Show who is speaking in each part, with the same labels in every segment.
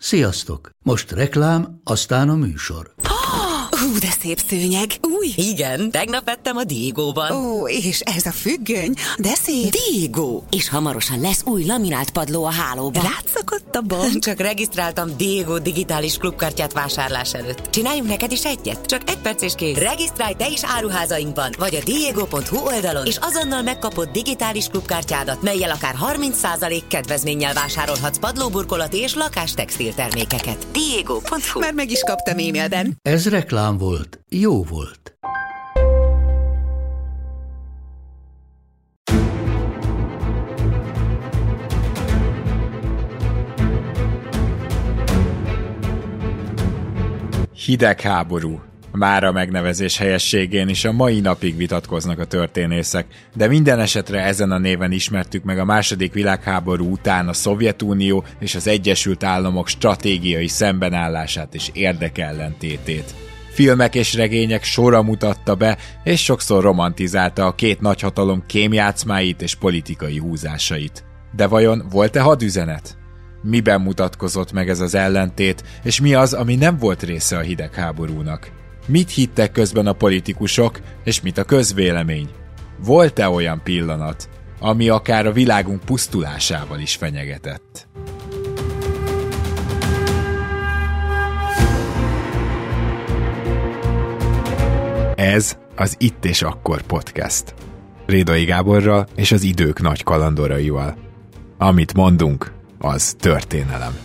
Speaker 1: Sziasztok! Most reklám, aztán a műsor.
Speaker 2: De szép szőnyeg. Új?
Speaker 3: Igen, tegnap vettem a Diegóban.
Speaker 2: Ó, és ez a függöny, de szép.
Speaker 3: Diegó! És hamarosan lesz új laminált padló a hálóban.
Speaker 2: Rátszakadt a bank.
Speaker 3: Csak regisztráltam Diegó digitális klubkártyát vásárlás előtt. Csináljunk neked is egyet? Csak 1 perc és kész. Regisztrálj te is áruházainkban, vagy a diego.hu oldalon, és azonnal megkapod digitális klubkártyádat, mellyel akár 30% kedvezménnyel vásárolhatsz padlóburkolati és lakástextil termékeket. Diego.hu.
Speaker 2: Már meg is kaptam e-mailben.
Speaker 1: Ez reklám volt. Jó volt.
Speaker 4: Hidegháború. Már a megnevezés helyességén is a mai napig vitatkoznak a történészek, de minden esetre ezen a néven ismertük meg a II. Világháború után a Szovjetunió és az Egyesült Államok stratégiai szembenállását és érdekellentétét. Filmek és regények sora mutatta be, és sokszor romantizálta a két nagyhatalom kémjátszmáit és politikai húzásait. De vajon volt-e hadüzenet? Miben mutatkozott meg ez az ellentét, és mi az, ami nem volt része a hidegháborúnak? Mit hittek közben a politikusok, és mit a közvélemény? Volt-e olyan pillanat, ami akár a világunk pusztulásával is fenyegetett? Ez az Itt és Akkor podcast. Rédai Gáborral és az idők nagy kalandoraival. Amit mondunk, az történelem.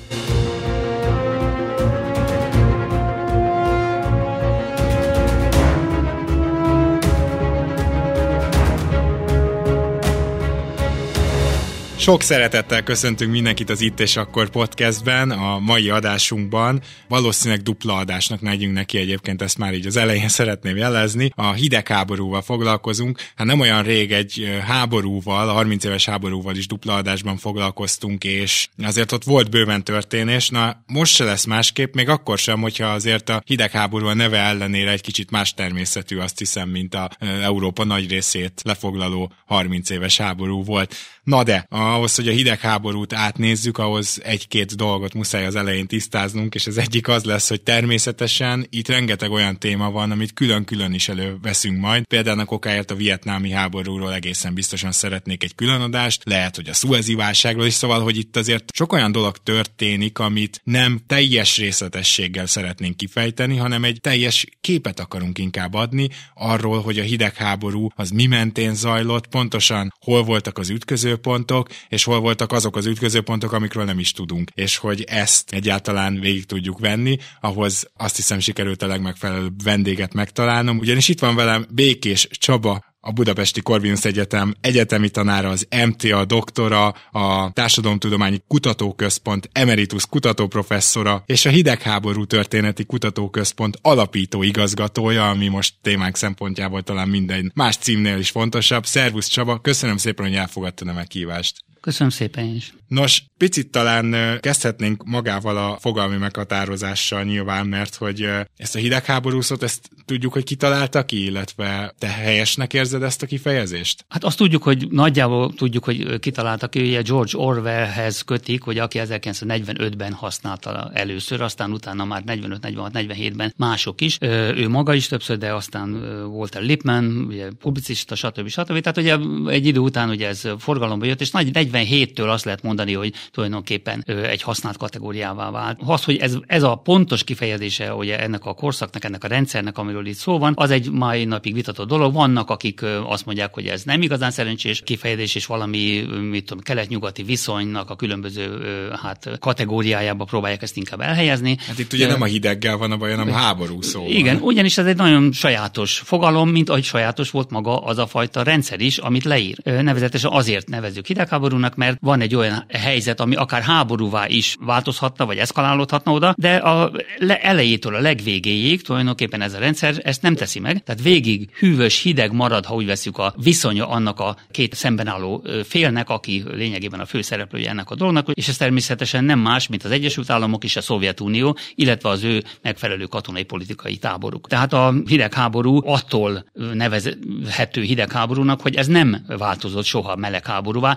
Speaker 4: Sok szeretettel köszöntünk mindenkit az Itt és Akkor podcastben, a mai adásunkban. Valószínűleg dupla adásnak megyünk neki, egyébként ezt már így az elején szeretném jelezni. A hidegháborúval foglalkozunk. Hát nem olyan rég egy háborúval, a 30 éves háborúval is dupla adásban foglalkoztunk, és azért ott volt bőven történés. Na, most se lesz másképp, még akkor sem, hogyha azért a hidegháború a neve ellenére egy kicsit más természetű, azt hiszem, mint a Európa nagy részét lefoglaló 30 éves háború volt. Na de, ahhoz, hogy a hidegháborút átnézzük, ahhoz egy-két dolgot muszáj az elején tisztáznunk, és az egyik az lesz, hogy természetesen itt rengeteg olyan téma van, amit külön-külön is előveszünk majd. Például a kokáért a vietnámi háborúról egészen biztosan szeretnék egy különadást, lehet, hogy a szuezi válságról is, szóval, hogy itt azért sok olyan dolog történik, amit nem teljes részletességgel szeretnénk kifejteni, hanem egy teljes képet akarunk inkább adni arról, hogy a hidegháború az mi mentén zajlott, pontosan hol voltak az ütközőpontok, és hol voltak azok az ütközőpontok, amikről nem is tudunk, és hogy ezt egyáltalán végig tudjuk venni, ahhoz azt hiszem sikerült a legmegfelelőbb vendéget megtalálnom, ugyanis itt van velem Békés Csaba, a Budapesti Corvinus Egyetem egyetemi tanára, az MTA doktora, a Társadalomtudományi Kutatóközpont emeritus kutatóprofesszora, és a Hidegháború Történeti Kutatóközpont alapító igazgatója, ami most témánk szempontjából talán minden más címnél is fontosabb. Szervusz Csaba, köszönöm szépen, hogy elfogadtad a meghívást.
Speaker 5: Köszönöm szépen is.
Speaker 4: Nos, picit talán kezdhetnénk magával a fogalmi meghatározással nyilván, mert hogy ezt a hidegháború szót, ezt tudjuk, hogy kitalálta ki, illetve te helyesnek érzed ezt a kifejezést?
Speaker 5: Hát azt tudjuk, hogy nagyjából tudjuk, hogy kitalálta ki, ugye George Orwellhez kötik, hogy aki 1945-ben használta először, aztán utána már 45, 46, 47-ben mások is. Ő maga is többször, de aztán Walter Lippmann, ugye publicista, stb. Tehát ugye egy idő után ugye ez forgalomba jött, és 47-től azt lehet mondani, hogy tulajdonképpen egy használt kategóriává vált. Az, hogy ez a pontos kifejezése ugye ennek a korszaknak, ennek a rendszernek, amiről itt szó van, az egy mai napig vitatott dolog. Vannak, akik azt mondják, hogy ez nem igazán szerencsés kifejezés, és valami, mit tudom, kelet-nyugati viszonynak a különböző kategóriájába próbálják ezt inkább elhelyezni.
Speaker 4: Hát itt ugye nem a hideggel van a baj, hanem a háború szóval.
Speaker 5: Igen, ugyanis ez egy nagyon sajátos fogalom, mint ahogy sajátos volt maga az a fajta rendszer is, amit leír. Nevezetesen azért nevezzük hidegháborúnak, mert van egy olyan helyzet, ami akár háborúvá is változhatna, vagy eszkalálódhatna oda, de a elejétől a legvégéig tulajdonképpen ez a rendszer ezt nem teszi meg. Tehát végig hűvös, hideg marad, ha úgy veszük, a viszonya annak a két szemben álló félnek, aki lényegében a főszereplője ennek a dolognak, és ez természetesen nem más, mint az Egyesült Államok és a Szovjetunió, illetve az ő megfelelő katonai politikai táboruk. Tehát a hidegháború attól nevezhető hidegháborúnak, hogy ez nem változott soha melegháborúvá. Ezek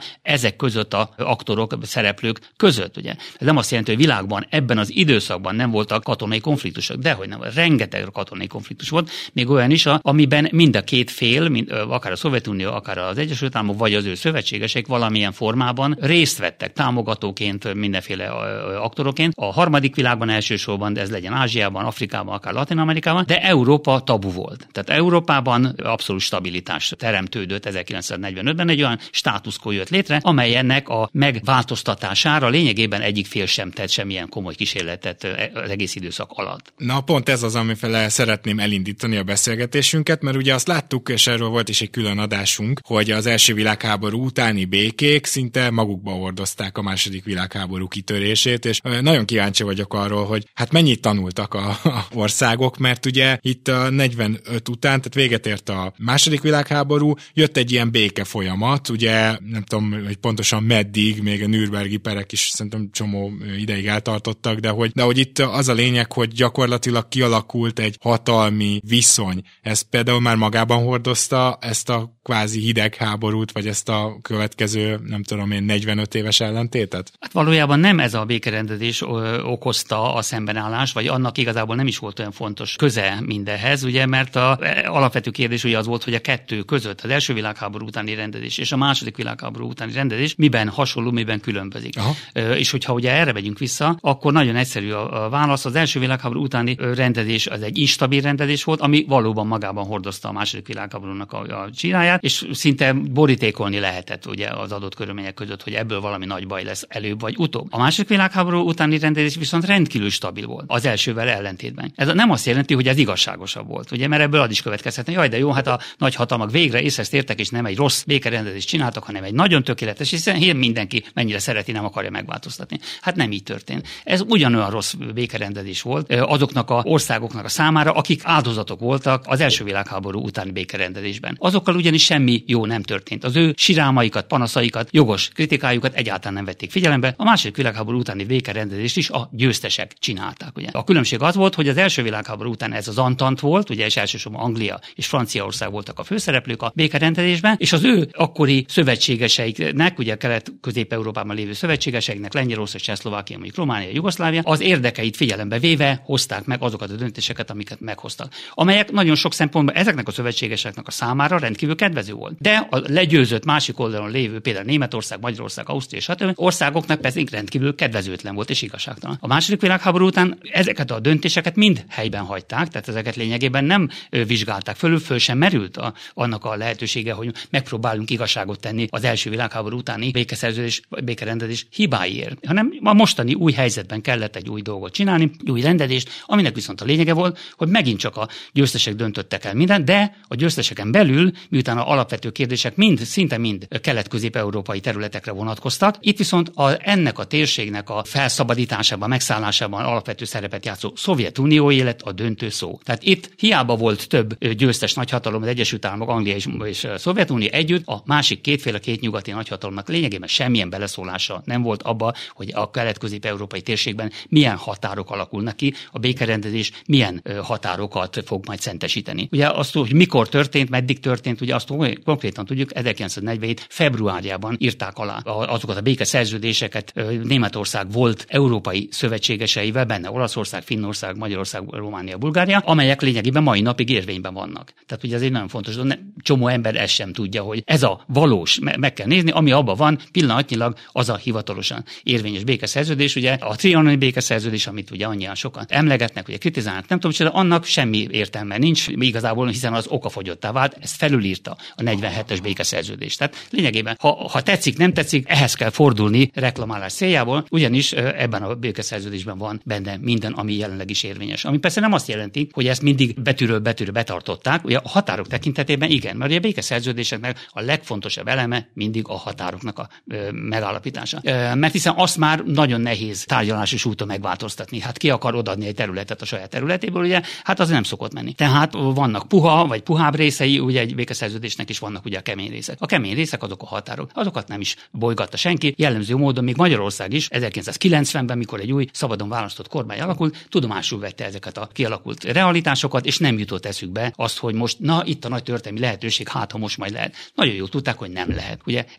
Speaker 5: ezek között a aktorok, szereplők között, ugye. Ez nem azt jelenti, hogy világban ebben az időszakban nem voltak katonai konfliktusok, dehogy nem, rengeteg katonai konfliktus volt, még olyan is, amiben mind a két fél, akár a Szovjetunió, akár az Egyesült Államok, vagy az ő szövetségesek valamilyen formában részt vettek támogatóként, mindenféle aktoroként. A harmadik világban elsősorban, ez legyen Ázsiában, Afrikában, akár Latin-Amerikában, de Európa tabu volt. Tehát Európában abszolút stabilitás teremtődött 1945-ben, egy olyan státuszkó jött létre, amely ennek a megváltoztatására lényegében egyik fél sem tett semmilyen komoly kísérletet az egész időszak alatt.
Speaker 4: Na pont ez az, amifele szeretném elindítani a beszélgetésünket, mert ugye azt láttuk, és erről volt is egy külön adásunk, hogy az első világháború utáni békék szinte magukba hordozták a második világháború kitörését, és nagyon kíváncsi vagyok arról, hogy hát mennyit tanultak a országok, mert ugye itt a 45 után, tehát véget ért a második világháború, jött egy ilyen béke folyamat, ugye nem tudom, hogy pontosan meddig, még a nürnbergi perek is szerintem csomó ideig eltartottak, de hogy itt az a lényeg, hogy gyakorlatilag kialakult egy hatalmi viszony. Ez például már magában hordozta ezt a kvázi hidegháborút, vagy ezt a következő, nem tudom én, 45 éves ellentétet?
Speaker 5: Hát valójában nem ez a békerendezés okozta a szembenállást, vagy annak igazából nem is volt olyan fontos köze mindenhez, ugye, mert az alapvető kérdés ugye az volt, hogy a kettő között, az első világháború utáni rendezés és a második világháború utáni rendezés miben hasonló, miben különbözik. És hogyha ugye erre megyünk vissza, akkor nagyon egyszerű a válasz. Az első világháború utáni rendezés az egy instabil rendezés volt, ami valóban magában hordozta a második világháborúnak a csiráját, és szinte borítékolni lehetett ugye az adott körülmények között, hogy ebből valami nagy baj lesz előbb vagy utóbb. A második világháború utáni rendezés viszont rendkívül stabil volt az elsővel ellentétben. Ez nem azt jelenti, hogy ez igazságosabb volt, ugye, mert ebből az is következhetne, jaj, de jó, hát a nagyhatalmak végre észhez tértek, és nem egy rossz békerendezést csináltak, hanem egy nagyon tökéletes, hiszen mindenki mennyire szereti, nem akarja megváltoztatni. Hát nem így történt. Ez ugyanolyan rossz békerendezés volt azoknak az országoknak a számára, akik áldozatok voltak az első világháború utáni békerendezésben. Azokkal ugyanis semmi jó nem történt. Az ő sirámaikat, panaszaikat, jogos kritikájukat egyáltalán nem vették figyelembe. A második világháború utáni békerendezést is a győztesek csinálták. Ugye. A különbség az volt, hogy az első világháború után ez az Antant volt, ugye, és elsősorban Anglia és Franciaország voltak a főszereplők a békerendezésben, és az ő akkori szövetségeseiknek, ugye Kelet-Közép-Európában lévő szövetségeseiknek, Lengyelország, Csehszlovákia, mondjuk Románia, Jugoszlávia, az érdekeit figyelembe véve hozták meg azokat a döntéseket, amiket meghoztak. Amelyek nagyon sok szempontból ezeknek a szövetségeseknek a számára rendkívül kedvező volt. De a legyőzött másik oldalon lévő, például Németország, Magyarország, Ausztria, stb. Országoknak pedig rendkívül kedvezőtlen volt és igazságtalan. A második világháború után ezeket a döntéseket mind helyben hagyták, tehát ezeket lényegében nem vizsgálták föl sem merült annak a lehetősége, hogy megpróbálunk igazságot tenni az első világháború utáni békerendezés hibáiért, hanem a mostani új helyzetben kellett egy új dolgot csinálni, új rendezést, aminek viszont a lényege volt, hogy megint csak a győztesek döntöttek el mindent, de a győzteseken belül, miután az alapvető kérdések szinte mind kelet-közép-európai területekre vonatkoztak, itt viszont ennek a térségnek a felszabadításában, megszállásában alapvető szerepet játszó Szovjetunióé lett a döntő szó. Tehát itt hiába volt több győztes nagyhatalom, az Egyesült Államok, Anglia és Szovjetunió együtt, a másik két nyugati nagyhatalomnak lényegében semmilyen beleszólása nem volt abba, hogy a kelet-közép-európai térségben milyen határok alakulnak ki, a békerendezés milyen határokat fog majd szentesíteni. Ugye azt, hogy mikor történt, meddig történt, ugye azt konkrétan tudjuk, 1947. februárjában írták alá azokat a békeszerződéseket Németország volt európai szövetségeseivel, benne Olaszország, Finnország, Magyarország, Románia, Bulgária, amelyek lényegében mai napig érvényben vannak. Tehát ugye ez egy nagyon fontos, csomó ember ezt sem tudja, hogy ez a valós, meg kell nézni, ami abban van, pillanatnyilag az a hivatalosan érvényes békeszerződés, ugye a trianoni békeszerződés, amit ugye annyian sokan emlegetnek, ugye kritizálnak, nem tudom, hogy annak semmi értelme nincs igazából, hiszen az okafogyottá vált, ezt felülírta a 47-es békeszerződést. Tehát lényegében, ha tetszik, nem tetszik, ehhez kell fordulni reklamálás céljából, ugyanis ebben a békeszerződésben van benne minden, ami jelenleg is érvényes. Ami persze nem azt jelenti, hogy ezt mindig betűről betűre betartották, ugye a határok tekintetében igen, mert a békeszerződéseknek a legfontosabb eleme mindig a határoknak a megállapítása. Mert hiszen azt már nagyon nehéz tárgyalásos úton megváltoztatni. Hát ki akar odaadni egy területet a saját területéből, ugye? Hát az nem szokott menni. Tehát vannak puha vagy puhább részei, ugye egy békeszerződésnek is vannak ugye a kemény részek. A kemény részek azok a határok. Azokat nem is bolygatta senki. Jellemző módon még Magyarország is 1990-ben, mikor egy új szabadon választott kormány alakult, tudomásul vette ezeket a kialakult realitásokat, és nem jutott eszükbe azt, hogy most itt a nagy történelmi lehetőség, hát ha most majd lehet. Nagyon jól tudták, hogy nem lehet. Ugye ez egy annyira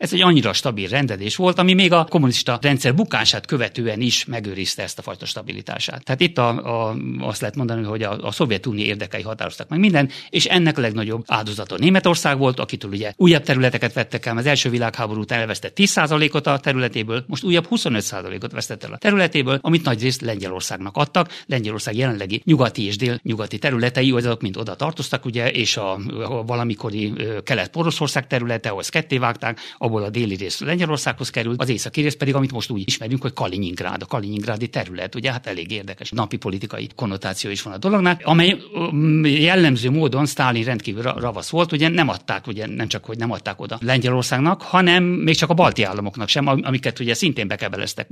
Speaker 5: annyira stabil rendezés volt, ami még a kommunista rendszer bukását követően is megőrizte ezt a fajta stabilitását. Tehát itt azt lehet mondani, hogy a Szovjetunió érdekei határoztak meg minden, és ennek a legnagyobb áldozata Németország volt, akitől ugye újabb területeket vettek el, az első világháború után elvesztett 10%-ot a területéből, most újabb 25%-ot vesztett el a területéből, amit nagyrészt Lengyelországnak adtak. Lengyelország jelenlegi nyugati és délnyugati területei, azok mind oda tartoztak, ugye, és a valamikori Kelet-Poroszország területe, ahol ketté vágták, abból a déli rész Lengyelországhoz került, az északi rész pedig, amit most úgy ismerünk, hogy Kaliningrád, a kaliningrádi terület, ugye, hát elég érdekes napi politikai konnotáció is van a dolognak, amely jellemző módon Sztálin rendkívül ravasz volt, ugye nem adták, ugye nem csak, hogy nem adták oda Lengyelországnak, hanem még csak a balti államoknak sem, amiket ugye szintén bekebeleztek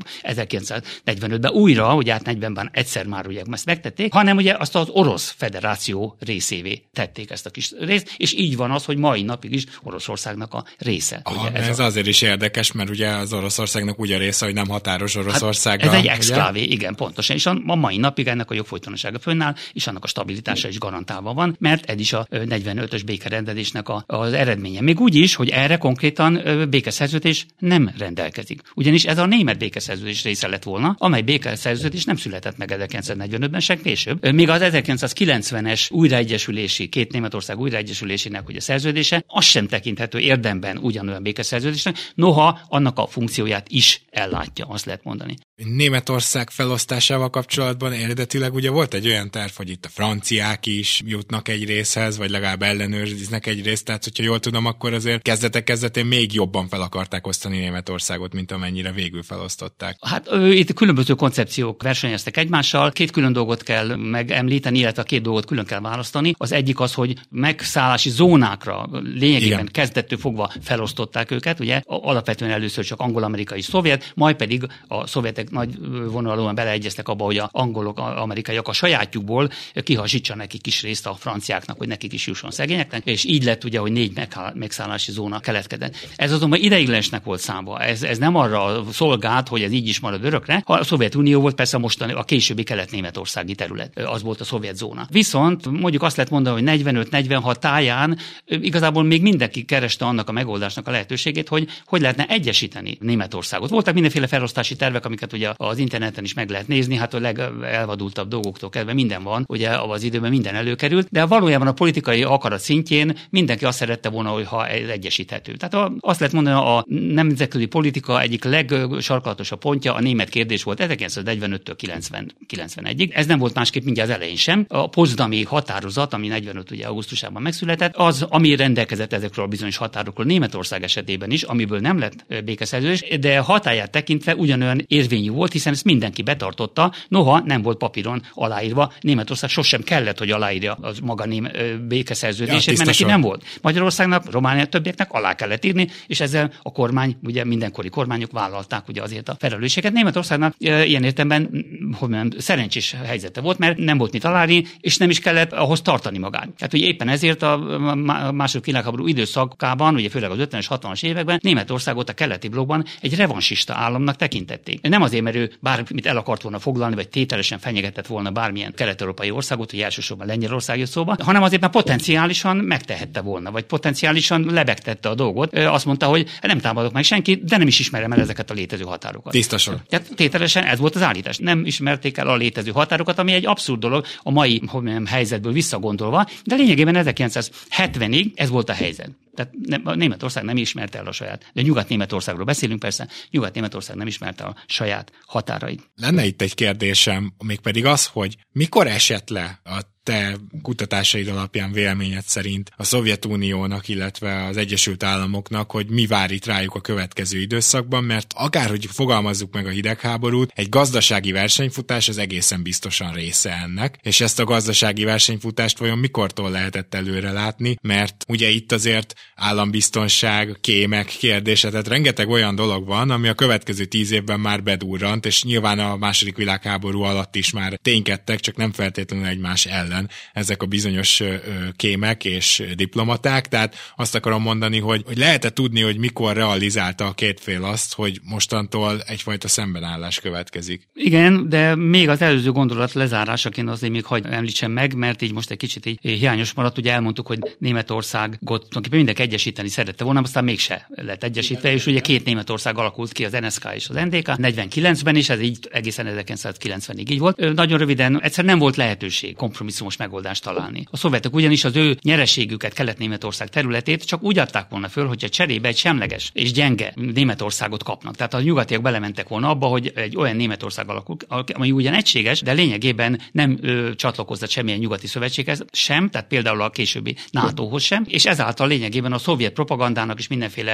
Speaker 5: 1945-ben újra, ugye hát 40-ben egyszer már ugye ezt megtették, hanem ugye azt az Orosz Federáció részévé tették ezt a kis részt, és így van az, hogy mai napig is Oroszországnak a része.
Speaker 4: Ugye ez azért is érdekes, mert ugye az Oroszországnak úgy a része, hogy nem határos Oroszországgal.
Speaker 5: Hát ez egy exklávé, igen, pontosan, és a mai napig ennek a jogfolytonossága fönnáll, és annak a stabilitása is garantálva van, mert ez is a 45-ös békerendezésnek az eredménye. Még úgy is, hogy erre konkrétan békeszerződés nem rendelkezik. Ugyanis ez a német békeszerződés része lett volna, amely békeszerződés nem született meg 1945-ben, sem később. Még az 1990-es újraegyesülési, két Németország újraegyesülésének ugye szerződése, az sem tekinthető érdemben ugyanolyan békeszerződésnek, noha annak a funkcióját is ellátja, azt lehet mondani.
Speaker 4: Németország felosztásával kapcsolatban eredetileg ugye volt egy olyan terv, hogy itt a franciák is jutnak egy részhez, vagy legalább ellenőriznek egy részt, tehát hogyha jól tudom, akkor azért kezdetén még jobban fel akarták osztani Németországot, mint amennyire végül felosztották.
Speaker 5: Hát itt különböző koncepciók versenyeztek egymással, két külön dolgot kell megemlíteni, illetve a két dolgot külön kell választani. Az egyik az, hogy megszállási zónákra lényegében kezdettől fogva felosztották őket, ugye alapvetően először csak angol-amerikai és szovjet, majd pedig a szovjetek nagy vonalúan beleegyeztek abba, hogy a angolok, amerikaiak a sajátjukból kihasítsa nekik is részt a franciáknak, hogy nekik is jusson szegényeknek, és így lett ugye, hogy 4 megszállási zóna keletkezett. Ez azonban ideiglenesnek volt számba. Ez nem arra szolgált, hogy ez így is marad örökre. A Szovjetunió volt persze mostani a későbbi kelet-németországi terület, az volt a szovjet zóna. Viszont mondjuk azt lehet mondani, hogy 45-46 táján igazából még mindenki kereste annak a megoldásnak a lehetőségét, hogy lehetne egyesíteni Németországot. Voltak mindenféle felosztási tervek, amiket ugye az interneten is meg lehet nézni, hát a legelvadultabb dolgoktól kezdve minden van, ugye az időben minden előkerült, de valójában a politikai akarat szintjén mindenki azt szerette volna, hogyha ez egyesíthető. Tehát azt lehet mondani, a nemzetközi politika egyik legsarkalatosabb pontja a német kérdés volt 1945-től 91-ig. Ez nem volt másképp mindjárt az elején sem. A potsdami határozat, ami 45 ugye augusztusában megszületett, az, ami rendelkezett ezekről a bizonyos határokról Németország esetében is, amiből nem lett békeszerződés, de hatályát tekintve ugyanolyan érvényű volt, hiszen ezt mindenki betartotta, noha nem volt papíron aláírva. Németország sosem kellett, hogy aláírja az maga békeszerződését, mert neki nem volt. Magyarországnak, Románia többieknek alá kellett írni, és ezzel a kormány, ugye mindenkori kormányok vállalták ugye azért a felelősséget. Németországnak ilyen értelemben, hogy mondjam, szerencsés helyzete volt, mert nem volt mit aláírni, és nem is kellett ahhoz tartani magát. Tehát ugye éppen ezért a második világháború időszakában, ugye főleg az 50-es, 60-as években Németországot a keleti blokkban egy revansista államnak tekintették. Nem azért, mert ő bármit el akart volna foglalni, vagy tételesen fenyegetett volna bármilyen kelet-európai országot, hogy elsősorban Lengyelország jött szóba, hanem azért, mert potenciálisan megtehette volna, vagy potenciálisan lebegtette a dolgot. Azt mondta, hogy nem támadok meg senkit, de nem is ismerem el ezeket a létező határokat.
Speaker 4: Tisztasan.
Speaker 5: Tehát tételesen ez volt az állítás. Nem ismerték el a létező határokat, ami egy abszurd dolog a mai helyzetből visszagondolva, de lényegében 1970-ig ez volt a helyzet. Tehát Németország nem ismerte el a saját, de Nyugat-Németországról beszélünk persze, Nyugat-Németország nem ismerte a saját határait.
Speaker 4: Lenne itt egy kérdésem, mégpedig az, hogy mikor esett le a te kutatásaid alapján véleményed szerint a Szovjetuniónak, illetve az Egyesült Államoknak, hogy mi vár itt rájuk a következő időszakban, mert akárhogy fogalmazzuk meg a hidegháborút, egy gazdasági versenyfutás az egészen biztosan része ennek, és ezt a gazdasági versenyfutást vajon mikortól lehetett előre látni, mert ugye itt azért állambiztonság, kémek kérdése, tehát rengeteg olyan dolog van, ami a következő 10 évben már bedurrant, és nyilván a második világháború alatt is már ténykedtek, csak nem feltétlenül egymás ellen. ellen ezek a bizonyos kémek és diplomaták, tehát azt akarom mondani, hogy lehet-e tudni, hogy mikor realizálta a két fél azt, hogy mostantól egyfajta szembenállás következik.
Speaker 5: Igen, de még az előző gondolat lezárásaként azért még hadd említsem meg, mert így most egy kicsit így hiányos maradt, ugye elmondtuk, hogy Németországot tulajdonképpen mindenki egyesíteni szerette volna, aztán mégse lett egyesítve, és ugye két Németország alakult ki, az NSK és az NDK 49-ben, és ez így egészen 1990-ig így volt. Nagyon röviden, egyszerűen nem volt lehetőség kompromisszumos megoldást találni. A szovjetek ugyanis az ő nyereségüket Kelet-Németország területét csak úgy adták volna föl, hogyha cserébe egy semleges és gyenge Németországot kapnak. Tehát a nyugatiak belementek volna abba, hogy egy olyan Németország alakul, ami ugyan egységes, de lényegében nem csatlakozott semmilyen nyugati szövetséghez sem, tehát például a későbbi NATO-hoz sem, és ezáltal lényegében a szovjet propagandának és mindenféle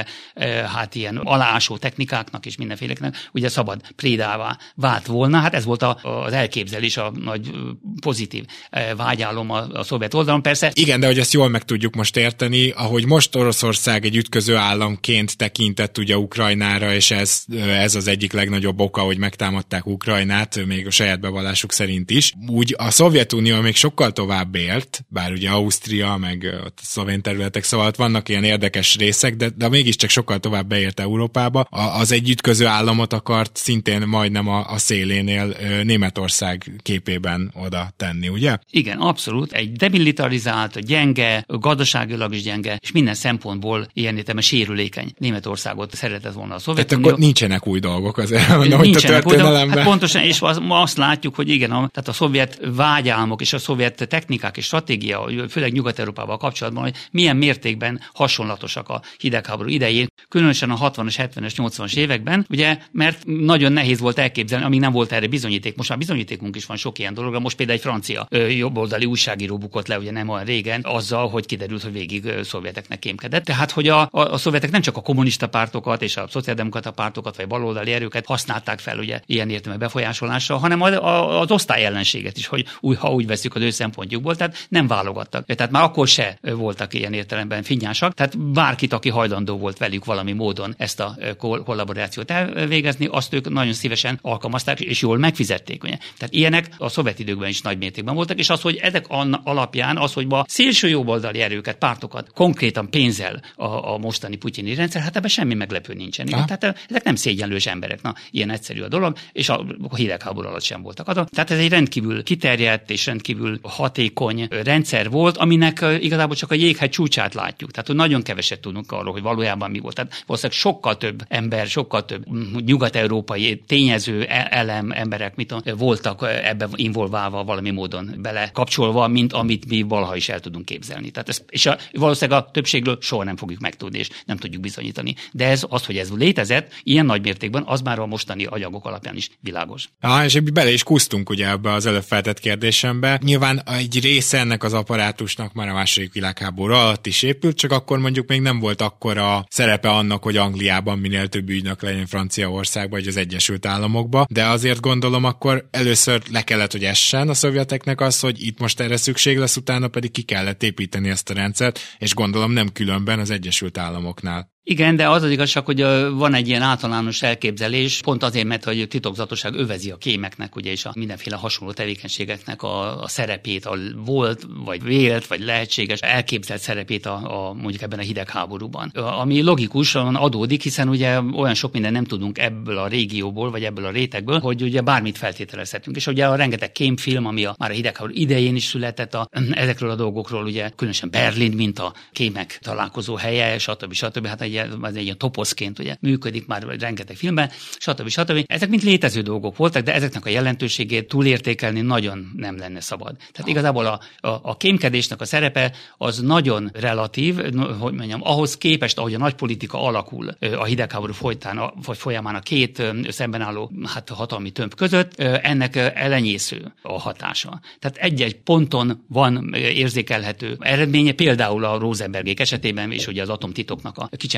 Speaker 5: ilyen aláásó technikáknak és mindenféleknek ugye szabad prédává vált volna. Hát ez volt az elképzelés, a nagy pozitív vágyálom a szovjet oldalon. Persze.
Speaker 4: Igen, de hogy ezt jól meg tudjuk most érteni, ahogy most Oroszország egy ütköző államként tekintett ugye Ukrajnára, és ez az egyik legnagyobb oka, hogy megtámadták Ukrajnát, még a saját bevallásuk szerint is. Úgy a Szovjetunió még sokkal tovább élt, bár ugye Ausztria, meg a szlovén területek, szóval vannak ilyen érdekes részek, de mégiscsak sokkal tovább beért Európába. Az egy ütköző államot akart szintén majdnem a szélénél Németország képében oda tenni, ugye?
Speaker 5: Igen, abszolút. Egy demilitarizált, gyenge, gazdaságilag is gyenge, és minden szempontból ilyen értelemben sérülékeny Németországot szeretett volna a Szovjetunió.
Speaker 4: Tehát akkor nincsenek új dolgok azért, mondom, hogy a történelemben.
Speaker 5: Hát pontosan, és ma azt látjuk, hogy igen, tehát a szovjet vágyálmok és a szovjet technikák és stratégia, főleg Nyugat-Európával kapcsolatban, hogy milyen mértékben hasonlatosak a hidegháború idején, különösen a 60-as, 70-es, 80-as években, ugye, mert nagyon nehéz volt elképzelni, amíg nem volt erre bizonyíték. Most már bizonyítékunk is van sok ilyen dologra. Most például egy francia jobboldali újságíró bukott le, ugye nem olyan régen, azzal, hogy kiderült, hogy végig szovjeteknek kémkedett. Tehát, hogy a szovjetek nem csak a kommunista pártokat és a szociáldemokrata pártokat vagy baloldali erőket használták fel ugye ilyen értelme befolyásolásra, hanem az osztály ellenséget is, hogy ha úgy veszük az ő szempontjukból, tehát nem válogattak. Tehát már akkor se voltak ilyen értelemben finnyásak, tehát bárkit, aki hajlandó volt velük valami módon ezt a kollaborációt elvégezni, azt ők nagyon szívesen alkalmazták és jól megfizették. Ugye? Tehát ilyenek a szovjet időkben is nagy mértékben voltak, és az, hogy ezek alapján az, hogy ma szélső jobboldali erőket, pártokat konkrétan pénzzel a mostani putyini rendszer, hát ebben semmi meglepő nincsen. Tehát ezek nem szégyenlős emberek. Na, ilyen egyszerű a dolog, és a hidegháború alatt sem voltak. Tehát ez egy rendkívül kiterjedt és rendkívül hatékony rendszer volt, aminek igazából csak a jéghegy csúcsát látjuk. Tehát, hogy nagyon keveset tudunk arról, hogy valójában mi volt. Tehát valószínűleg sokkal több ember, sokkal több nyugat-európai tényező emberek voltak ebben involválva valami módon belekapcsolva, mint amit mi valaha is el tudunk képzelni. Tehát valószínűleg a többségről soha nem fogjuk megtudni, és nem tudjuk bizonyítani. De hogy ez létezett, ilyen nagy mértékben, az már a mostani anyagok alapján is világos.
Speaker 4: És bele is kusztunk ugye ebbe az előbb feltett kérdésembe. Nyilván egy része ennek az apparátusnak már a második világháború alatt is épült, csak akkor mondjuk még nem volt akkora szerepe annak, hogy Angliában minél több ügynök legyen, Franciaországban vagy az Egyesült Államokban, de azért gondolom akkor először le kellett, hogy essen a szovjeteknek az, hogy itt most erre szükség lesz, utána pedig ki kellett építeni ezt a rendszert, és gondolom nem különben az Egyesült Államoknál.
Speaker 5: Igen, de az igazság, hogy van egy ilyen általános elképzelés, pont azért, mert hogy titokzatosság övezi a kémeknek, ugye, és a mindenféle hasonló tevékenységeknek a szerepét, a volt, vagy vélt, vagy lehetséges elképzelt szerepét mondjuk ebben a hidegháborúban. Ami logikusan adódik, hiszen ugye olyan sok minden nem tudunk ebből a régióból, vagy ebből a rétegből, hogy ugye bármit feltételezhetünk. És ugye a rengeteg kémfilm, ami már a hidegháború idején is született, ezekről a dolgokról, ugye különösen Berlin, mint a kémek találkozó helye, stb. Hát egy ilyen toposzként ugye működik már rengeteg filmben, stb. Ezek mind létező dolgok voltak, de ezeknek a jelentőségét túlértékelni nagyon nem lenne szabad. Tehát igazából a kémkedésnek a szerepe az nagyon relatív, hogy mondjam, ahhoz képest, ahogy a nagypolitika alakul a hidegháború folyamán a két szemben álló hatalmi tömb között, ennek elenyésző a hatása. Tehát egy-egy ponton van érzékelhető eredménye, például a Rosenbergék esetében, és ugye az atomtitoknak a kicsempésésének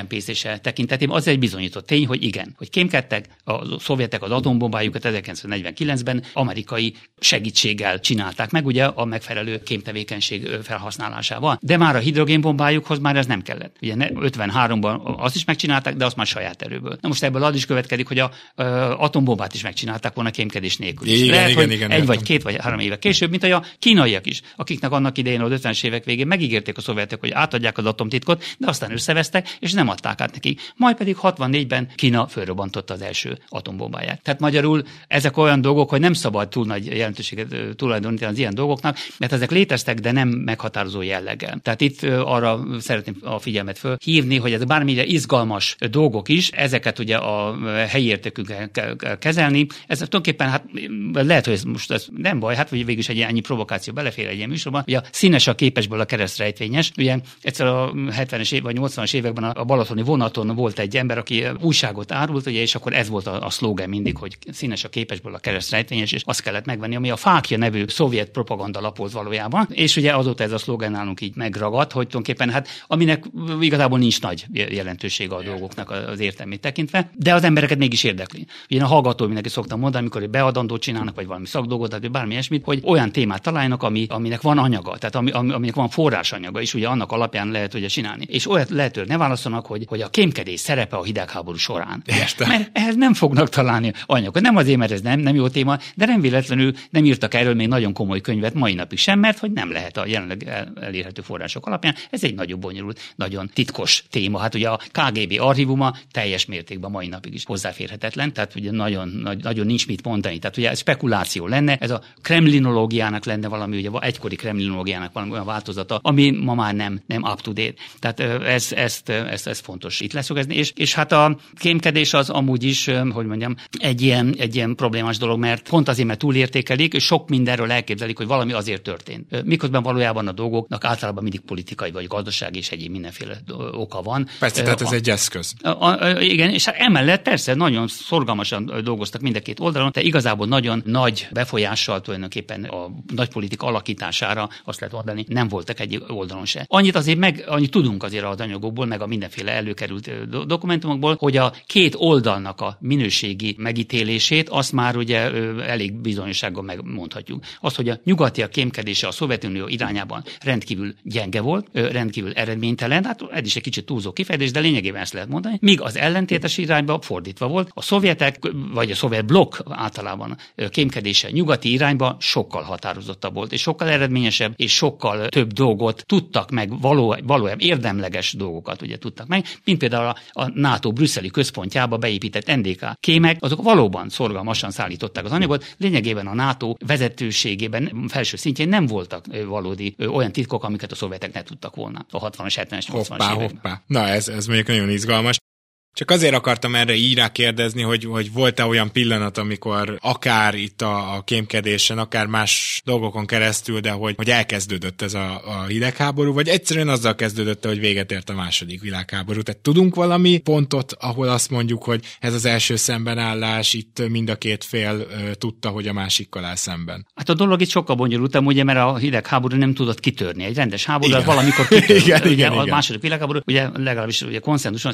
Speaker 5: becsempészése tekintetében az egy bizonyított tény, hogy igen, hogy kémkedtek, a szovjetek az atombombájukat 1949-ben amerikai segítséggel csinálták meg, ugye a megfelelő kémtevékenység felhasználásával. De már a hidrogénbombájukhoz már ez nem kellett. Ugye 53-ban azt is megcsinálták, de azt már saját erőből. Na most ebből az is következik, hogy a atombombát is megcsinálták volna kémkedés nélkül.
Speaker 4: Igen,
Speaker 5: egy vagy 2 vagy 3 éve később, mint a kínaiak is, akiknek annak idején az 50-es évek végén megígérték a szovjetek, hogy átadják az atomtitkot, de aztán összevesztek, és nem adták át nekik. Majd pedig 64-ben Kína fölrobbantotta az első atombombáját. Tehát magyarul ezek olyan dolgok, hogy nem szabad túl nagy jelentőséget tulajdonítani az ilyen dolgoknak, mert ezek léteztek, de nem meghatározó jelleggel. Tehát itt arra szeretném a figyelmet fölhívni, hogy ez bármilyen izgalmas dolgok is, ezeket ugye a helyi értékükkel kell kezelni. Ez tulajdonképpen hát lehet, hogy ez nem baj, hát végül is egy ennyi provokáció belefér egy ilyen műsorban. Ugye a színes a képesből a keresztrejtvényes. Ugye egyszer a 70-es év vagy 80-as években a balatoni vonaton volt egy ember, aki újságot árult, ugye, és akkor ez volt a szlógen mindig, hogy színes a képesből a keresztrejtvényes, és azt kellett megvenni, ami a Fákja nevű szovjet propaganda lap volt valójában. És ugye azóta ez a szlógen nálunk így megragadt, hogy tulajdonképpen hát aminek igazából nincs nagy jelentősége a dolgoknak az értelmét tekintve, de az embereket mégis érdekli. Ugye a hallgató mindenki szoktam mondani, amikor egy beadandót csinálnak, vagy valami szakdolgot, vagy bármi ilyesmit, hogy olyan témát találnak, aminek van anyaga, tehát aminek van forrásanyaga, és ugye annak alapján lehet ugye csinálni. És olyat lehetőleg ne válaszolnak, hogy a kémkedés szerepe a hidegháború során. Mert ehhez nem fognak találni anyagot. Nem azért, mert ez nem jó téma, de nem véletlenül nem írtak erről még nagyon komoly könyvet mai napig sem, mert hogy nem lehet a jelenleg elérhető források alapján. Ez egy nagyon bonyolult, nagyon titkos téma. Hát ugye a KGB archívuma teljes mértékben mai napig is hozzáférhetetlen, tehát ugye nagyon nincs mit mondani. Tehát ugye ez spekuláció lenne, ez a kremlinológiának lenne valami, ugye egykori kremlinológiának valami olyan változata, ami ma már nem up to date. Tehát ez fontos itt leszögezni. És hát a kémkedés az amúgy is, hogy mondjam, egy ilyen problémás dolog, mert pont azért, mert túlértékelik, és sok mindenről elképzelik, hogy valami azért történt. Miközben valójában a dolgoknak általában mindig politikai vagy gazdasági és egyéb mindenféle oka van.
Speaker 4: Persze, tehát ez egy eszköz.
Speaker 5: Igen, és hát emellett persze nagyon szorgalmasan dolgoztak mind a két oldalon, de igazából nagyon nagy befolyással tulajdonképpen a nagypolitika alakítására azt lehet mondani, nem voltak egy oldalon se. Annyit tudunk azért az anyagokból, meg a mindenféle előkerült dokumentumokból, hogy a két oldalnak a minőségi megítélését azt már ugye elég bizonyossággal megmondhatjuk. Az, hogy a nyugatiak kémkedése a Szovjetunió irányában rendkívül gyenge volt, rendkívül eredménytelen, hát ez is egy kicsit túlzó kifejezés, de lényegében ezt lehet mondani, míg az ellentétes irányba fordítva volt. A szovjetek, vagy a szovjet blokk általában kémkedése nyugati irányba sokkal határozottabb volt, és sokkal eredményesebb, és sokkal több dolgot tudtak meg, valójában érdemleges dolgokat ugye tudtak meg, mint például a NATO brüsszeli központjába beépített NDK kémek, azok valóban szorgalmasan szállították az anyagot, lényegében a NATO vezetőségében, felső szintjén nem voltak valódi olyan titkok, amiket a szovjetek ne tudtak volna a 60-as, 70-es, 80-as években.
Speaker 4: Na ez mondjuk nagyon izgalmas. Csak azért akartam erre így rákérdezni, hogy volt-e olyan pillanat, amikor akár itt a kémkedésen, akár más dolgokon keresztül, de hogy elkezdődött ez a hidegháború, vagy egyszerűen azzal kezdődött, hogy véget ért a második világháború. Tehát tudunk valami pontot, ahol azt mondjuk, hogy ez az első szembenállás, itt mind a két fél tudta, hogy a másikkal áll szemben.
Speaker 5: Hát a dolog itt sokkal bonyolultabb, ugye, mert a hidegháború nem tudott kitörni. Egy rendes háború, az valamikor kitört. Igen. A második világháború, ugye legalábbis ugye konszenzuson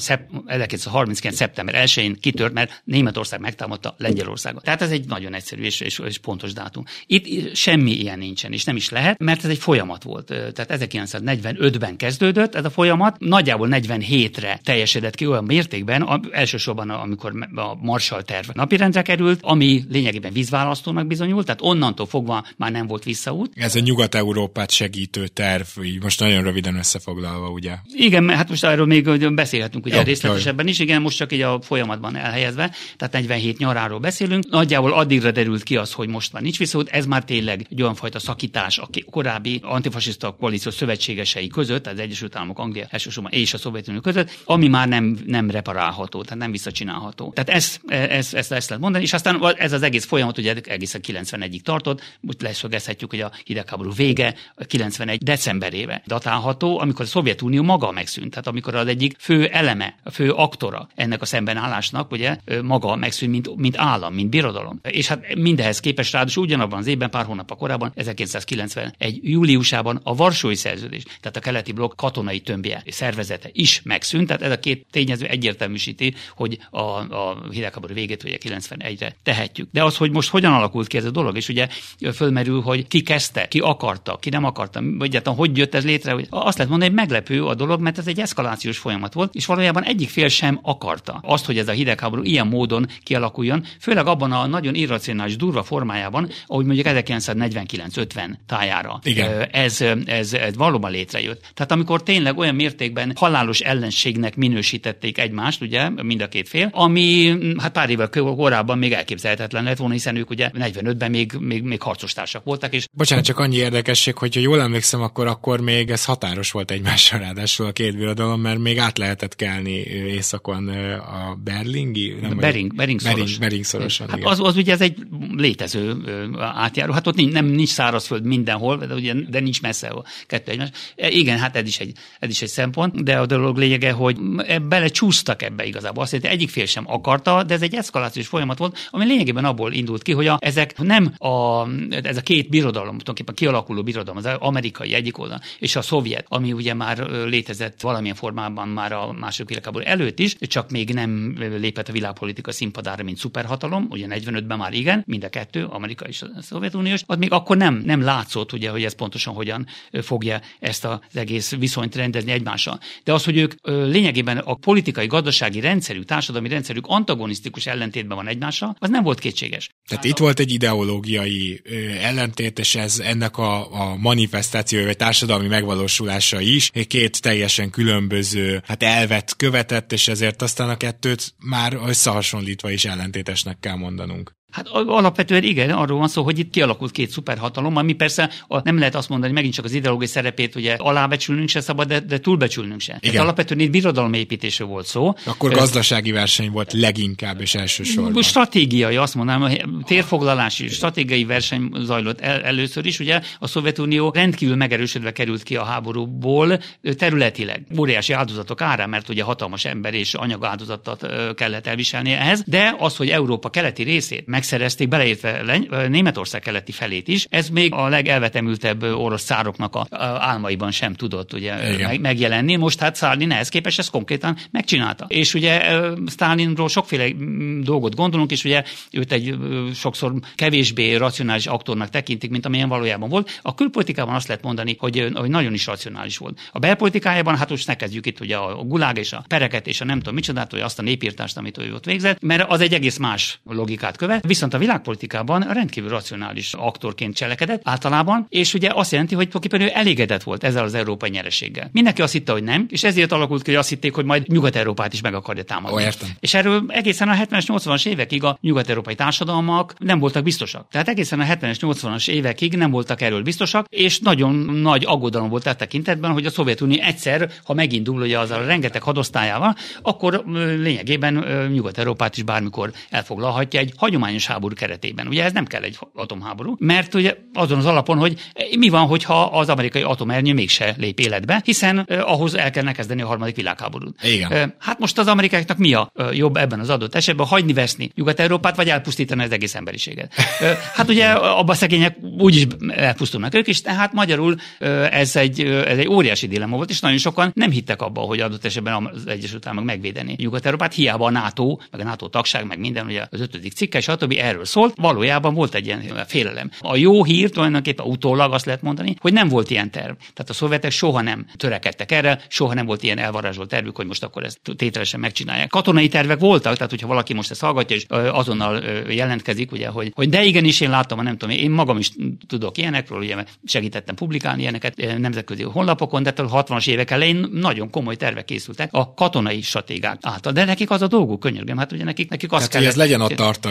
Speaker 5: 1939. szeptember 1-én kitört, mert Németország megtámadta Lengyelországot. Tehát ez egy nagyon egyszerű és pontos dátum. Itt semmi ilyen nincsen, és nem is lehet, mert ez egy folyamat volt. Tehát 1945-ben kezdődött ez a folyamat, nagyjából 47-re teljesedett ki olyan mértékben, elsősorban amikor a Marshall terv napirendre került, ami lényegében vízválasztónak bizonyult, tehát onnantól fogva már nem volt visszaút.
Speaker 4: Ez a Nyugat-Európát segítő terv, így most nagyon röviden összefoglalva, ugye?
Speaker 5: Igen, hát most erről még beszélhetünk ugye részletesebben is, igen, most csak így a folyamatban elhelyezve, tehát 47 nyaráról beszélünk. Nagyjából addigra derült ki az, hogy most már nincs visszaút, ez már tényleg egy olyan fajta szakítás a korábbi antifasiszta koalíció szövetségesei között, az Egyesült Államok, Anglia elsősorban és a Szovjetunió között, ami már nem reparálható, tehát nem visszacsinálható. Tehát ezt lehet mondani, és aztán ez az egész folyamat ugye egészen 91-ig tartott, most leszögezhetjük, hogy a hidegháború vége 91 decemberébe datálható, amikor a Szovjetunió maga megszűnt, tehát amikor az egyik fő eleme, a fő aktor vektora ennek a szembenállásnak, ugye maga megszűnt, mint állam, mint birodalom. És hát mindehez képest ráadásul ugyanabban az évben, pár hónappal korábban, 1991. júliusában a Varsói Szerződés, tehát a keleti blokk katonai tömbje szervezete is megszűnt, tehát ez a két tényező egyértelműsíti, hogy a hidegháború végét ugye 91-re tehetjük. De az, hogy most hogyan alakult ki ez a dolog, és ugye fölmerül, hogy ki kezdte, ki akarta, ki nem akarta, vagy hogy jött ez létre, hogy azt lehet mondani, hogy meglepő a dolog, mert ez egy eszkalációs folyamat volt, és valójában egyik fél sem akarta azt, hogy ez a hidegháború ilyen módon kialakuljon, főleg abban a nagyon irracionális, durva formájában, ahogy mondjuk 1949-50 tájára. Ez valóban létrejött. Tehát amikor tényleg olyan mértékben halálos ellenségnek minősítették egymást, ugye, mind a két fél, ami hát pár évvel korábban még elképzelhetetlen lett volna, hiszen ők ugye 45-ben még harcostársak voltak. És
Speaker 4: bocsánat, csak annyi érdekesség, hogyha jól emlékszem, akkor még ez határos volt egymással, ráadásul a két birodalom, mert még át lehetett kelni északon a
Speaker 5: Bering
Speaker 4: szorosan.
Speaker 5: Hát az ugye ez egy létező átjáró. Hát ott nincs szárazföld mindenhol, de nincs messze a kettő egymás. Igen, hát ez is egy szempont, de a dolog lényege, hogy belecsúsztak ebbe igazából. Azt jelenti, egyik fél sem akarta, de ez egy eszkalációs folyamat volt, ami lényegében abból indult ki, hogy ezek nem ez a két birodalom, tulajdonképpen kialakuló birodalom, az amerikai egyik oldal, és a szovjet, ami ugye már létezett valamilyen formában már a második világháború előtt is, csak még nem lépett a világpolitika színpadára, mint szuperhatalom, ugye 45-ben már igen, mind a kettő, Amerika és a Szovjetuniós, az még akkor nem látszott, ugye, hogy ez pontosan hogyan fogja ezt az egész viszonyt rendezni egymással. De az, hogy ők lényegében a politikai, gazdasági rendszerük, társadalmi rendszerük antagonisztikus ellentétben van egymással, az nem volt kétséges.
Speaker 4: Tehát itt volt egy ideológiai ellentét, és ez ennek a manifestációja, vagy társadalmi megvalósulása is két teljesen különböző elvet követett, és ezért aztán a kettőt már összehasonlítva is ellentétesnek kell mondanunk.
Speaker 5: Hát alapvetően igen, arról van szó, hogy itt kialakult két szuperhatalom, ami persze nem lehet azt mondani, megint csak az ideológiai szerepét ugye alábecsülnünk se szabad, de túlbecsülnünk se. Tehát alapvetően itt birodalomépítésről volt szó.
Speaker 4: Akkor gazdasági verseny volt leginkább és elsősorban.
Speaker 5: Stratégiai, azt mondanám, hogy térfoglalási stratégiai verseny zajlott először is. Ugye a Szovjetunió rendkívül megerősödve került ki a háborúból területileg. Óriási áldozatok árán, mert ugye hatalmas ember és anyagáldozatot kellett elviselni ehhez, de az, hogy Európa keleti részét megszerezték, beleértve Németország keleti felét is. Ez még a legelvetemültebb orosz cároknak a álmaiban sem tudott ugye megjelenni. Most hát Sztálin ehhez képest ezt konkrétan megcsinálta. És ugye Sztálinról sokféle dolgot gondolunk, és ugye őt egy sokszor kevésbé racionális aktornak tekintik, mint amilyen valójában volt. A külpolitikában azt lehet mondani, hogy nagyon is racionális volt. A belpolitikájában, hát most ne kezdjük itt ugye a gulág és a pereket és a nem tudom micsodát, vagy azt a népírtást, amit ő ott végzett, mert az egy egész más logikát követ. Viszont a világpolitikában rendkívül racionális aktorként cselekedett általában, és ugye azt jelenti, hogy tulajdonképpen ő elégedett volt ezzel az európai nyereséggel. Mindenki azt hitte, hogy nem, és ezért alakult ki, hogy azt hitték, hogy majd Nyugat-Európát is meg akarja támadni. És erről egészen a 70-es, 80-as évekig a nyugat-európai társadalmak nem voltak biztosak. Tehát egészen a 70-es, 80-as évekig nem voltak erről biztosak, és nagyon nagy aggodalom volt a tekintetben, hogy a Szovjetunió egyszer, ha megindul ugye azzal a rengeteg hadosztályával, akkor lényegében Nyugat-Európát is bármikor elfoglalhatja egy hagyományos háború keretében. Ugye ez nem kell egy atomháború, mert ugye azon az alapon, hogy mi van, hogyha az amerikai atomernyő mégse lép életbe, hiszen ahhoz el kellene kezdeni a harmadik világháborút.
Speaker 4: Igen.
Speaker 5: Hát most az amerikaiaknak mi a jobb ebben az adott esetben, hagyni veszni Nyugat-Európát, vagy elpusztítani az egész emberiséget? Hát ugye abban a szegények úgyis elpusztulnak ők is, tehát magyarul ez egy óriási dilemma volt, és nagyon sokan nem hittek abban, hogy adott esetben az Egyesült Államok megvédeni Nyugat-Európát, hiába a NATO, meg a NATO tagság, meg minden, ugye az 5. cikke, stb. Erről szólt, valójában volt egy ilyen félelem. A jó hír tulajdonképpen utólag azt lehet mondani, hogy nem volt ilyen terv. Tehát a szovjetek soha nem törekedtek erre, soha nem volt ilyen elvarázsolt tervük, hogy most akkor ezt tételesen megcsinálják. Katonai tervek voltak, tehát hogyha valaki most ezt hallgatja, és azonnal jelentkezik, ugye, hogy de igenis én láttam, nem tudom, én magam is tudok ilyenekről, ugye segítettem publikálni ilyeneket nemzetközi honlapokon, de a 60-as évek elején nagyon komoly tervek készültek a katonai stratégák által. De nekik az a dolguk, könyörgöm, hát ugye nekik azt
Speaker 4: kell. Ez legyen a tartalékban.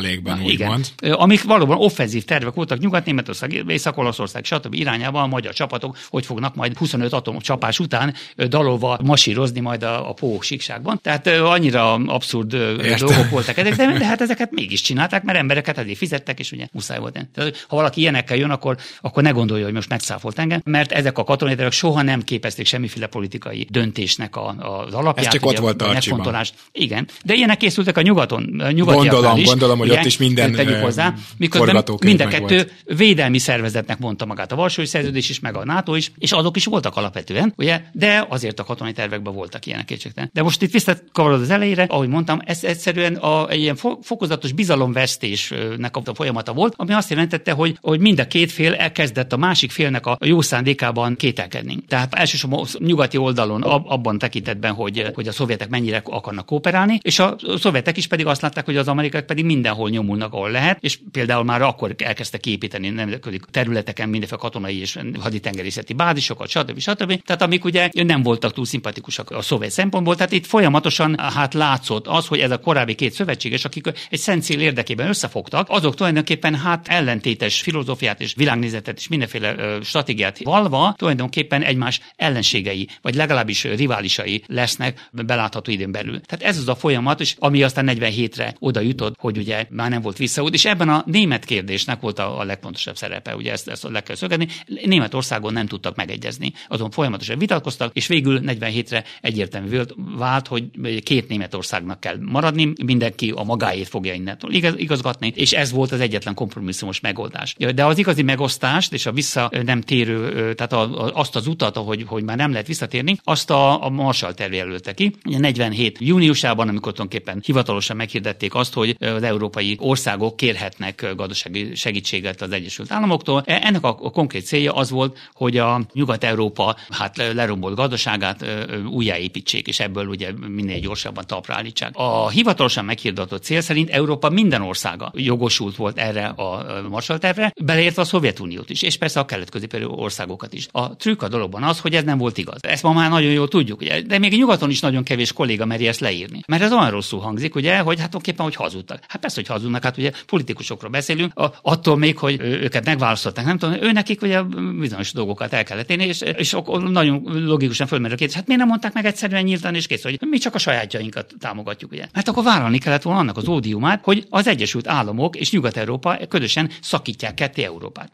Speaker 4: úgymond.
Speaker 5: Amik valóban offenzív tervek voltak Nyugat-Németország, Észak-Olaszország, stb. Irányában a magyar csapatok, hogy fognak majd 25 atomcsapás után dalolva masírozni majd a Pó síkságban. Tehát annyira abszurd dolgok voltak ezek, de hát ezeket mégis csinálták, mert embereket ezért fizettek, és ugye muszáj volt. Tehát, ha valaki ilyenekkel jön, akkor ne gondolja, hogy most megszáfolt engem, mert ezek a katonai tervek soha nem képezték semmiféle politikai döntésnek az alapját.
Speaker 4: Ez csak ott volt Tarcsiban.
Speaker 5: Igen, de ilyenek készültek a nyugaton.
Speaker 4: Gondolom, hogy ugye, ott is minden
Speaker 5: miközben mind a kettő védelmi szervezetnek mondta magát a Varsói Szerződés is, meg a NATO is, és azok is voltak alapvetően, ugye, de azért a katonai tervekben voltak ilyenek kétségtelen. De most itt visszakarolod az elejére, ahogy mondtam, ez egyszerűen egy ilyen fokozatos bizalomvesztésnek a folyamata volt, ami azt jelentette, hogy mind a két fél elkezdett a másik félnek a jó szándékában kételkedni. Tehát elsősorban nyugati oldalon abban tekintetben, hogy a szovjetek mennyire akarnak kooperálni, és a szovjetek is pedig azt látták, hogy az amerikaiak pedig mindenhol nyomulnak, ahol lehet, és például már akkor elkezdtek építeni nemzetközi területeken mindenféle katonai és haditengerészeti bázisokat, stb. Tehát amik ugye nem voltak túl szimpatikusak a szovjet szempontból, tehát itt folyamatosan látszott az, hogy ez a korábbi két szövetséges, akik egy szent cél érdekében összefogtak, azok tulajdonképpen ellentétes filozófiát és világnézetet és mindenféle stratégiát valva tulajdonképpen egymás ellenségei, vagy legalábbis riválisai lesznek belátható időn belül. Tehát ez az a folyamat, és ami aztán 47-re oda jutott, hogy ugye már nem volt visszaút, és ebben a német kérdésnek volt a legfontosabb szerepe, ugye ezt le kell szögezni. Németországon nem tudtak megegyezni, azon folyamatosan vitatkoztak, és végül 47-re egyértelmű vált, hogy két Németországnak kell maradni, mindenki a magáét fogja innentől igazgatni, és ez volt az egyetlen kompromisszumos megoldás. De az igazi megosztást és a vissza nem térő, tehát azt az utat, hogy már nem lehet visszatérni, azt a Marshall terv jelölte ki. Ugye 47 júniusában, amikor tulajdonképpen hivatalosan meghirdették azt, hogy az európai országok kérhetnek gazdasági segítséget az Egyesült Államoktól. Ennek a konkrét célja az volt, hogy a Nyugat-Európa lerombolt gazdaságát újjáépítsék, és ebből ugye minél gyorsabban talpra állítsák. A hivatalosan meghirdetett cél szerint Európa minden országa jogosult volt erre a Marshall tervre, beleértve a Szovjetuniót is, és persze a kelet-közép országokat is. A trükk a dologban az, hogy ez nem volt igaz. Ezt ma már nagyon jól tudjuk, ugye? De még nyugaton is nagyon kevés kolléga meri ezt leírni. Mert ez olyan rosszul hangzik, ugye, hogy hát tulajdonképpen, hogy hazudtak. Hát persze, hogy hazudnak, hát ugye politikusokról beszélünk, attól még, hogy őket megválasztották, nem tudom, őnekik ugye bizonyos dolgokat el kellett tenni, és nagyon logikusan fölmerül a kérdés, hát miért nem mondták meg egyszerűen nyíltan és kész, hogy mi csak a sajátjainkat támogatjuk, ugye. Hát akkor vállalni kellett volna annak az ódiumát, hogy az Egyesült Államok és Nyugat-Európa közösen szakítják ketté Európát.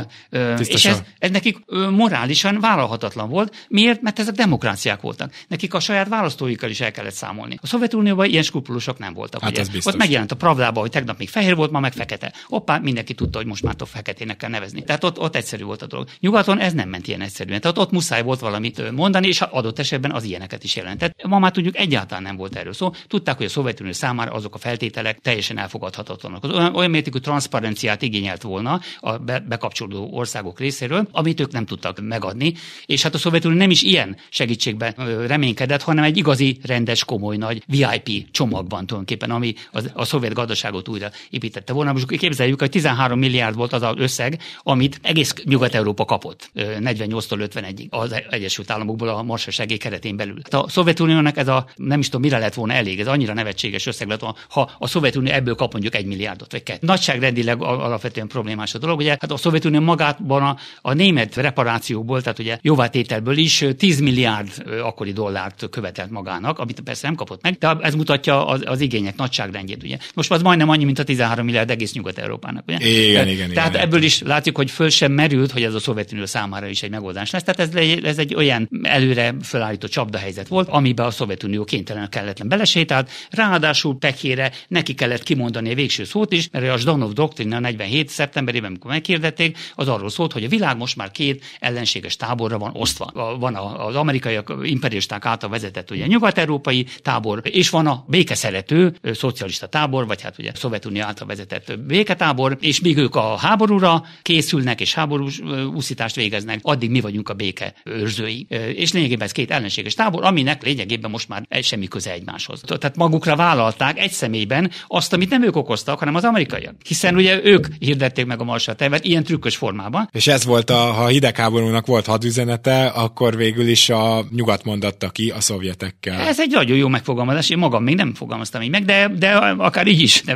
Speaker 5: És ez nekik morálisan vállalhatatlan volt. Miért? Mert ezek demokráciák voltak. Nekik a saját választóikkal is el kellett számolni. A Szovjetunióban ilyen skrupulósok nem voltak. Hát ugye. Ott megjelent a Pravdában, hogy tegnap még fehér volt, ma meg fekete. Hoppá, mindenki tudta, hogy most már feketének kell nevezni. Tehát ott egyszerű volt a dolog. Nyugaton ez nem ment ilyen egyszerűen. Tehát ott muszáj volt valamit mondani, és adott esetben az ilyeneket is jelentett. Ma már tudjuk, egyáltalán nem volt erről szó. Tudták, hogy a Szovjetunió számára azok a feltételek teljesen elfogadhatatlanak. Olyan mértékű transzparenciát igényelt volna a bekapcsolódó országok részéről, amit ők nem tudtak megadni, és hát a Szovjetunió nem is ilyen segítségben reménykedett, hanem egy igazi, rendes, komoly nagy VIP csomagban tulajdonképpen, ami a szovjet gazdaságot újra építette volna. Most képzeljük, hogy 13 milliárd volt az az összeg, amit egész Nyugat-Európa kapott 48-tól 51-ig az Egyesült Államokból a Marshall segély keretén belül. A Szovjetuniónak ez nem is tudom, mire lett volna elég, ez annyira nevetséges összeg lett volna, ha a Szovjetunió ebből kap mondjuk 1 milliárdot vagy 2. Nagyságrendileg alapvetően problémás a dolog, ugye hát a Szovjetunió magában a német reparációból, tehát ugye jóvátételből is 10 milliárd akkori dollárt követelt magának, amit persze nem kapott meg, de ez mutatja az igények nagyságrendjét, ugye. Most az majdnem annyi, mint a 13 milliárd egész Nyugat-Európának, ugye.
Speaker 4: Igen.
Speaker 5: Tehát ebből is látjuk, hogy föl sem merült, hogy ez a Szovjetunió számára is egy megoldás lesz. Tehát ez egy olyan előre felállított csapdahelyzet volt, amiben a Szovjetunió kénytelen kelletlen belesétált, ráadásul pekére neki kellett kimondani a végső szót is, mert a Zsdanov doktrina 47. szeptemberében, amikor meghirdették, az arról szólt, hogy a világ most már két ellenséges táborra van osztva. Van az amerikaiak imperialisták által vezetett ugye nyugat-európai tábor, és van a békeszerető szocialista tábor, vagy hát ugye a Szovjetunió által vezetett béketábor, és míg ők a háborúra készülnek és háborús úszítást végeznek, addig mi vagyunk a béke őrzői. És lényegében ez két ellenséges tábor, aminek lényegében most már semmi köze egymáshoz. Tehát magukra vállalták egy személyben azt, amit nem ők okoztak, hanem az amerikaiak. Hiszen ugye ők hirdették meg a Marshall tervet ilyen trükkös formában.
Speaker 4: És ez volt ha a hidegháborúnak volt hadüzenete, akkor végül is a nyugat mondatta ki a szovjetekkel.
Speaker 5: Ez egy nagyon jó megfogalmazás, én magam még nem fogalmaztam így meg, de akár így is nevezhetjük,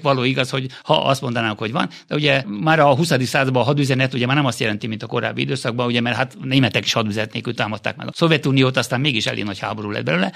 Speaker 5: való igaz, hogy ha azt mondanánk, hogy van, de ugye már a 20. században a hadüzenet ugye már nem azt jelenti, mint a korábbi időszakban, ugye, mert hát németek is hadüzenet nélkül támadták meg a Szovjetuniót, aztán mégis elég nagy háború lett belőle.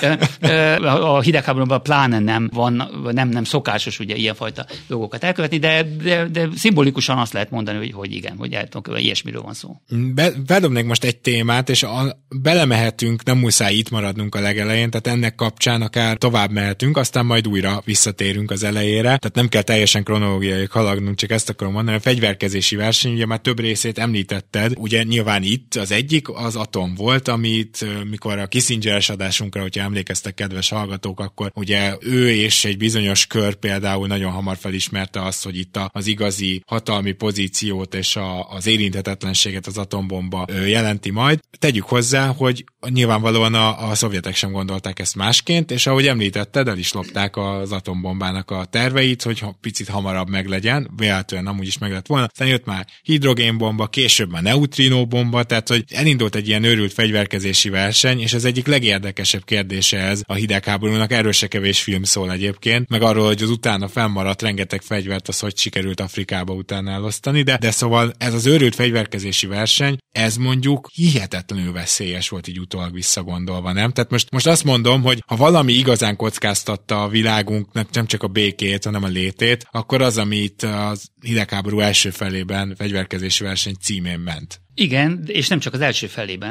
Speaker 5: A hidegháborúban pláne nem szokásos ugye ilyenfajta dolgokat elkövetni, de szimbolikusan azt lehet mondani, hogy igen, hogy ilyesmiről van szó.
Speaker 4: Bedobnék most egy témát, és belemehetünk, nem muszáj itt maradnunk a legelején, tehát ennek kapcsán akár tovább mehetünk, aztán majd újra visszatérünk az elejére, tehát nem kell teljesen kronológiailag haladnunk, csak ezt akarom mondani, a fegyverkezési verseny, ugye már több részét említetted, ugye nyilván itt az egyik az atom volt, amit mikor a Kissinger-es adásunkra, hogyha emlékeztek, kedves hallgatók, akkor ugye ő és egy bizonyos kör például nagyon hamar felismerte azt, hogy itt az igazi hatalmi pozíciót és az érinthetetlenséget az atombomba jelenti majd. Tegyük hozzá, hogy nyilvánvalóan a szovjetek sem gondolták ezt másként, és ahogy említetted, el is lopták az atombombának a terveit, hogy picit hamarabb meglegyen, véletlenül amúgy is meg lett volna. Aztán jött már hidrogénbomba, később már neutrinóbomba, tehát hogy elindult egy ilyen őrült fegyverkezési verseny, és az egyik legérdekesebb kérdése ez a hidegháborúnak, erről se kevés film szól egyébként, meg arról, hogy az utána fennmaradt rengeteg fegyvert, az hogy sikerült Afrikába utána elosztani, de szóval ez az őrült fegyverkezési verseny, ez mondjuk hihetetlenül veszélyes volt így utólag visszagondolva, nem? Tehát most azt mondom, hogy ha valami igazán kockáztatta a világunknak nem csak a békét, hanem a létét, akkor az, ami itt az hidegháború első felében fegyverkezési verseny címén ment.
Speaker 5: Igen, és nem csak az első felében,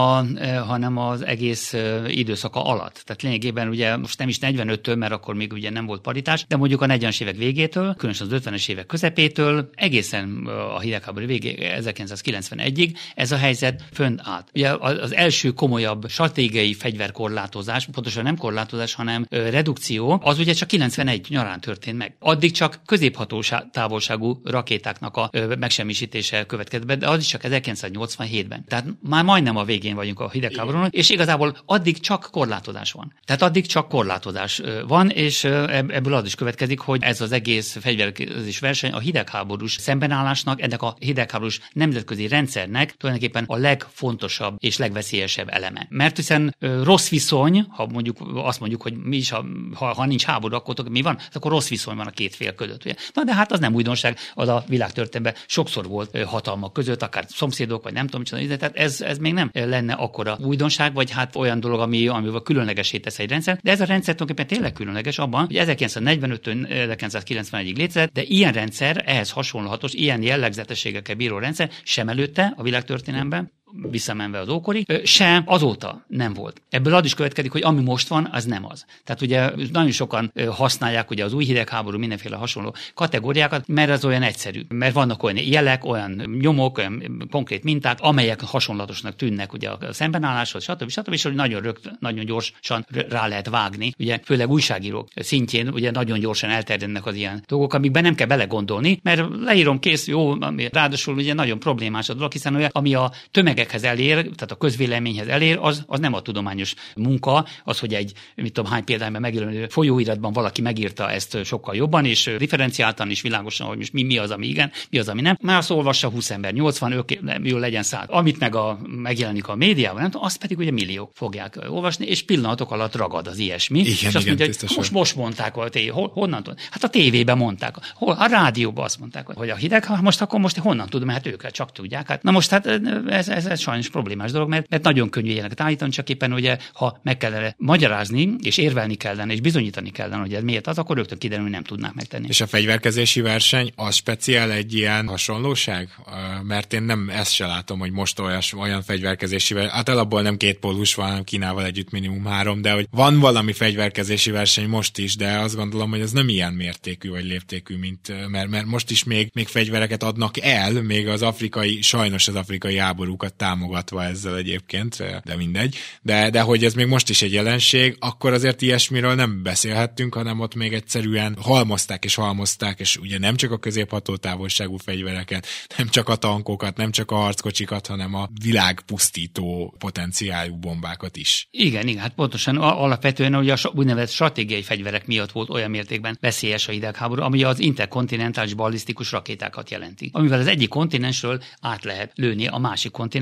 Speaker 5: hanem az egész időszaka alatt. Tehát lényegében ugye most nem is 45-től, mert akkor még ugye nem volt paritás, de mondjuk a 40-es évek végétől, különösen az 50-es évek közepétől, egészen a hidegháború végéig, 1991-ig ez a helyzet fönn állt. Ugye az első komolyabb stratégiai fegyverkorlátozás, pontosan nem korlátozás, hanem redukció, az ugye csak 91 nyarán történt meg. Addig csak középhatótávolságú rakétáknak a megsemmisítése következett be, de az is csak 1987-ben. Tehát már majdnem a végén vagyunk a hidegháborúnak, és igazából addig csak korlátozás van. Tehát addig csak korlátozás van, és ebből az is következik, hogy ez az egész fegyverkezés verseny a hidegháborús szembenállásnak, ennek a hidegháborús nemzetközi rendszernek tulajdonképpen a legfontosabb és legveszélyesebb eleme. Mert hiszen rossz viszony, ha mondjuk azt mondjuk, hogy mi is, ha nincs háború, akkor mi van? Akkor rossz viszony van a két fél között. Ugye? Na de hát az nem újdonság, az a világtörténelemben sokszor volt hatalmak között, akár szomszédok, vagy nem tudom, tehát ez még nem lenne akkora újdonság, vagy hát olyan dolog, amivel különlegesé tesz egy rendszer, de ez a rendszer tulajdonképpen tényleg különleges abban, hogy 1945-től 1991-ig létezett, de ilyen rendszer, ehhez hasonlhatos, ilyen jellegzetességekkel bíró rendszer sem előtte a világtörténelemben, visszamenve az ókorig, sem azóta nem volt. Ebből az is következik, hogy ami most van, az nem az. Tehát ugye nagyon sokan használják ugye az új hidegháború mindenféle hasonló kategóriákat, mert az olyan egyszerű. Mert vannak olyan jelek, olyan nyomok, olyan konkrét minták, amelyek hasonlatosnak tűnnek ugye a szembenálláshoz, stb. És hogy nagyon gyorsan rá lehet vágni. Ugye főleg újságírók szintjén ugye nagyon gyorsan elterjednek az ilyen dolgok, amikben nem kell belegondolni, mert leírom, kész, jó, ráadásul ugye nagyon problémás a dolog, hiszen olyan, ami a tömegekhez elér, tehát a közvéleményhez elér, az nem a tudományos munka, az, hogy egy, mit tudom, hány példányban megjelenő folyóiratban valaki megírta ezt sokkal jobban, és differenciáltan is világosan, hogy most mi az, ami igen, mi az, ami nem. Már azt olvassa 20 ember, 80, jól legyen 100. Amit megjelenik a médiában, nem tudom, azt pedig ugye milliók fogják olvasni, és pillanatok alatt ragad az ilyesmi.
Speaker 4: Igen,
Speaker 5: és azt mondja, hogy most mondták, honnan tudom? Hát a tévében mondták, a rádióban azt mondták, hogy a hideg, most honnan tudom, hát ők csak tudják. Hát, na most hát ez sajnos problémás dolog, mert nagyon könnyű ilyeneket állítani, csak éppen ugye, ha meg kellene magyarázni, és érvelni kellene, és bizonyítani kellene, hogy ez miért az, akkor rögtön kiderül, hogy nem tudnák megtenni.
Speaker 4: És a fegyverkezési verseny az speciál egy ilyen hasonlóság? Mert én nem ezt se látom, hogy most olyan fegyverkezési verseny, hát alapból nem két pólus van, hanem Kínával együtt minimum 3, de hogy van valami fegyverkezési verseny most is, de azt gondolom, hogy ez nem ilyen mértékű vagy léptékű, mert most is még fegyvereket adnak el, még sajnos az afrikai háborúkat támogatva ezzel egyébként, de mindegy. De hogy ez még most is egy jelenség, akkor azért ilyesmiről nem beszélhettünk, hanem ott még egyszerűen halmozták, és ugye nem csak a középhatótávolságú fegyvereket, nem csak a tankokat, nem csak a harckocsikat, hanem a világpusztító potenciáljú bombákat is.
Speaker 5: Igen, hát pontosan alapvetően ugye a úgynevezett stratégiai fegyverek miatt volt olyan mértékben veszélyes a hidegháború, ami az interkontinentális ballisztikus rakétákat jelenti. Amivel az egyik kontinensről át lehet lőni a másik kontinensre,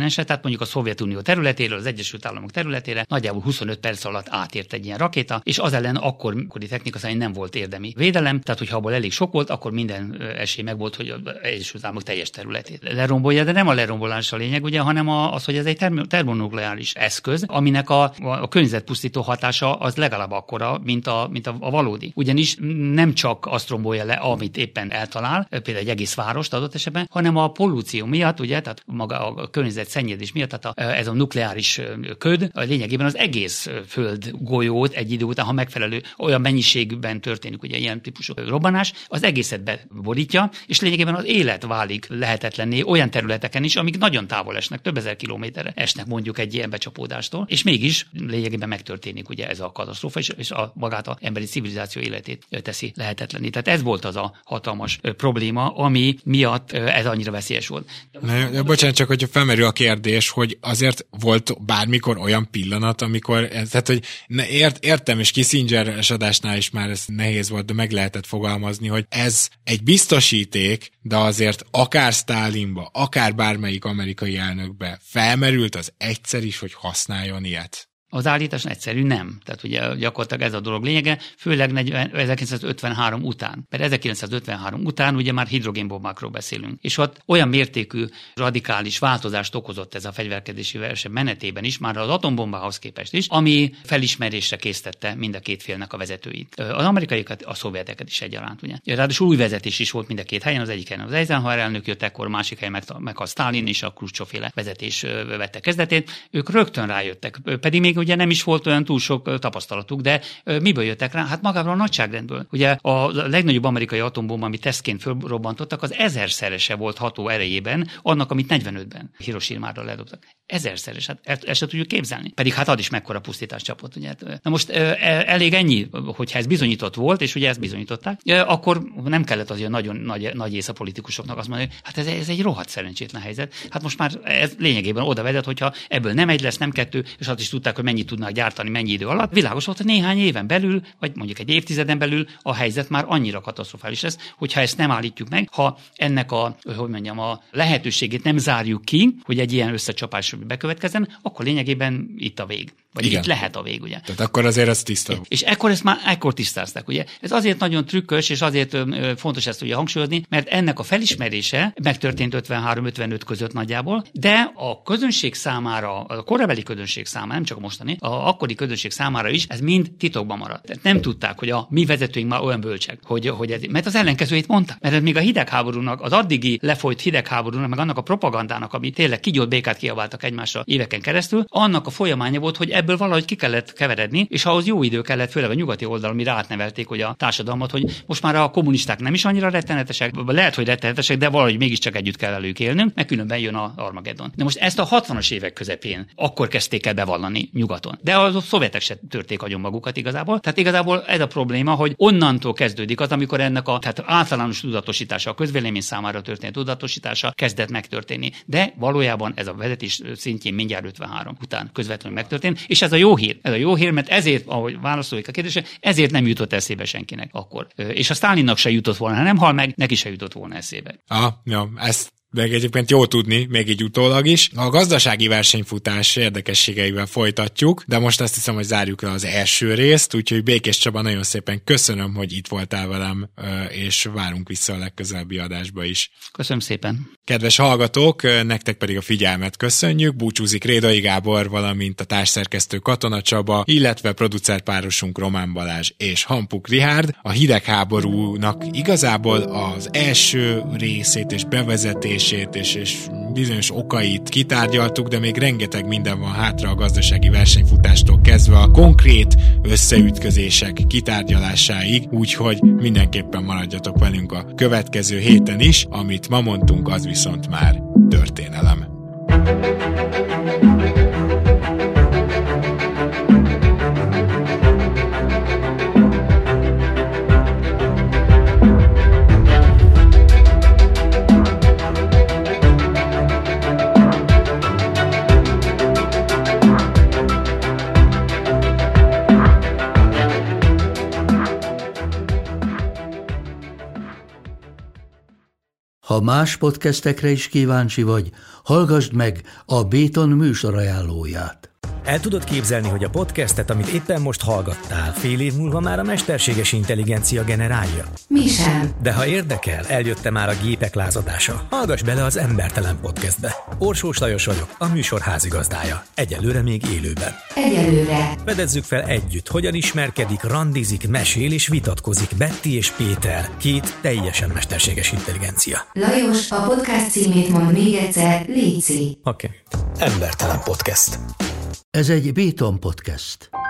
Speaker 5: kontinensre, tehát mondjuk a Szovjetunió területéről az Egyesült Államok területére nagyjából 25 perc alatt átért egy ilyen rakéta, és az ellen akkori technika szerint nem volt érdemi védelem, tehát hogyha abból elég sok volt, akkor minden esély megvolt, hogy az Egyesült Államok teljes területét lerombolja, de nem a lerombolás a lényeg, ugye, hanem az, hogy ez egy termonukleáris eszköz, aminek a környezetpusztító hatása az legalább akkora, mint a valódi. Ugyanis nem csak azt rombolja le, amit éppen eltalál, például egy egész várost adott esetben, hanem a pollúció miatt, ugye, tehát maga a környezet szennyezés miatt, tehát ez a nukleáris köd lényegében az egész föld golyót egy idő után, ha megfelelő olyan mennyiségben történik ugye ilyen típusú robbanás, az egészet beborítja, és lényegében az élet válik lehetetlenné olyan területeken is, amik nagyon távol esnek, több ezer kilométerre esnek mondjuk egy ilyen becsapódástól, és mégis lényegében megtörténik ugye ez a katasztrófa, és magát az emberi civilizáció életét teszi lehetetlenné. Tehát ez volt az a hatalmas probléma, ami miatt ez annyira veszélyes volt.
Speaker 4: Bocsánat, csak hogyha felmerül a kérdés, hogy azért volt bármikor olyan pillanat, amikor, tehát hogy értem, és Kissinger-es adásnál is már ez nehéz volt, de meg lehetett fogalmazni, hogy ez egy biztosíték, de azért akár Sztálinba, akár bármelyik amerikai elnökbe felmerült az egyszer is, hogy használjon ilyet.
Speaker 5: Az állítás egyszerű nem. Tehát ugye gyakorlatilag ez a dolog lényege, főleg 1953 után. Mert 1953 után ugye már hidrogénbombákról beszélünk. És ott olyan mértékű radikális változást okozott ez a fegyverkezési verseny menetében is, már az atombombához képest is, ami felismerésre késztette mind a két félnek a vezetőit. Az amerikaiakat, a szovjeteket is egyaránt. Ugye. Ráadásul új vezetés is volt mind a két helyen, az egyik helyen az Eisenhower elnök jött, ekkor másik helyen meg a Sztálin és a Kruscsov-féle vezetés vette kezdetét. Ők rögtön rájöttek, pedig még ugye nem is volt olyan túl sok tapasztalatuk, de miből jöttek rá? Hát magából a nagyságrendből. Ugye a legnagyobb amerikai atombomba, amit tesztként fölrobbantottak, az 1000-szerese volt ható erejében annak, amit 45-ben Hiroshimára ledobtak. 1000-szeres, hát ezt se tudjuk képzelni. Pedig hát ad is mekkora pusztítást csapott. Ugye. Na most elég ennyi, hogyha ez bizonyított volt, és ugye ezt bizonyították, akkor nem kellett az ilyen nagyon nagy ész a politikusoknak azt mondani, hogy hát ez egy rohadt szerencsétlen helyzet. Hát most már ez lényegében oda vezet, hogyha ebből nem egy lesz, nem kettő, és azt is tudták, hogy mennyit tudnak gyártani, mennyi idő alatt. Világos volt, hogy néhány éven belül, vagy mondjuk egy évtizeden belül a helyzet már annyira katasztrofális lesz, hogyha ezt nem állítjuk meg, ha ennek a lehetőségét nem zárjuk ki, hogy egy ilyen összecsapás bekövetkezzen, akkor lényegében itt a vég. Vagy igen. Itt lehet a vég, ugye.
Speaker 4: Tehát akkor azért ez tiszta.
Speaker 5: És ekkor tisztázták, ugye. Ez azért nagyon trükkös, és azért fontos ezt ugye hangsúlyozni, mert ennek a felismerése megtörtént 53-55 között nagyjából, de a közönség számára, a korabeli közönség számára, nem csak a mostani, a akkori közönség számára is ez mind titokban maradt. Tehát nem tudták, hogy a mi vezetőink már olyan bölcsek, hogy ez, mert az ellenkezőjét mondták. Mert még a hidegháborúnak, az addigi lefolyt hidegháborúnak, meg annak a propagandának, ami tényleg kígyót békát kiabáltak egymásra éveken keresztül, annak a folyamánya volt, hogy ebből valahogy ki kellett keveredni, és ahhoz jó idő kellett, főleg a nyugati oldalon, mire átnevelték hogy a társadalmat, hogy most már a kommunisták nem is annyira rettenetesek, lehet, hogy rettenetesek, de valahogy mégiscsak együtt kell velük élnünk, meg különben jön a Armageddon. De most ezt a 60-as évek közepén akkor kezdték el bevallani nyugaton. De a szovjetek se törték agyon magukat igazából. Tehát igazából ez a probléma, hogy onnantól kezdődik az, amikor ennek tehát általános tudatosítása, a közvélemény számára történő tudatosítása kezdett megtörténni. De valójában ez a vezetés szintjén mindjárt 53 után közvetlenül megtörtént, és ez a jó hír. Ez a jó hír, mert ezért, ahogy válaszoljuk a kérdésre, ezért nem jutott eszébe senkinek akkor. És a Sztálinnak se jutott volna, ha nem hal meg, neki se jutott volna eszébe.
Speaker 4: Ezt meg egyébként jó tudni, még így utólag is. A gazdasági versenyfutás érdekességeivel folytatjuk, de most azt hiszem, hogy zárjuk le az első részt, úgyhogy Békés Csaba, nagyon szépen köszönöm, hogy itt voltál velem, és várunk vissza a legközelebbi adásba is.
Speaker 5: Köszönöm szépen.
Speaker 4: Kedves hallgatók, nektek pedig a figyelmet köszönjük. Búcsúzik Rédai Gábor, valamint a társszerkesztő Katona Csaba, illetve producerpárosunk Román Balázs és Hampuk Rihárd. A hidegháborúnak igazából az első részét és bevezetését és bizonyos okait kitárgyaltuk, de még rengeteg minden van hátra a gazdasági versenyfutástól kezdve a konkrét összeütközések kitárgyalásáig, úgyhogy mindenképpen maradjatok velünk a következő héten is, amit ma mondtunk, az viszont már történelem.
Speaker 1: Ha más podcastekre is kíváncsi vagy, hallgassd meg a Béton műsor ajánlóját.
Speaker 6: El tudod képzelni, hogy a podcastet, amit éppen most hallgattál, fél év múlva már a mesterséges intelligencia generálja?
Speaker 7: Mi sem.
Speaker 6: De ha érdekel, eljött már a gépek lázadása. Hallgass bele az Embertelen Podcastbe. Orsós Lajos vagyok, a műsor házigazdája. Egyelőre még élőben.
Speaker 7: Egyelőre.
Speaker 6: Fedezzük fel együtt, hogyan ismerkedik, randizik, mesél és vitatkozik Betty és Péter, két teljesen mesterséges intelligencia.
Speaker 7: Lajos, a podcast címét mond még egyszer, léci.
Speaker 6: Oké. Embertelen Podcast.
Speaker 1: Ez egy Béton podcast.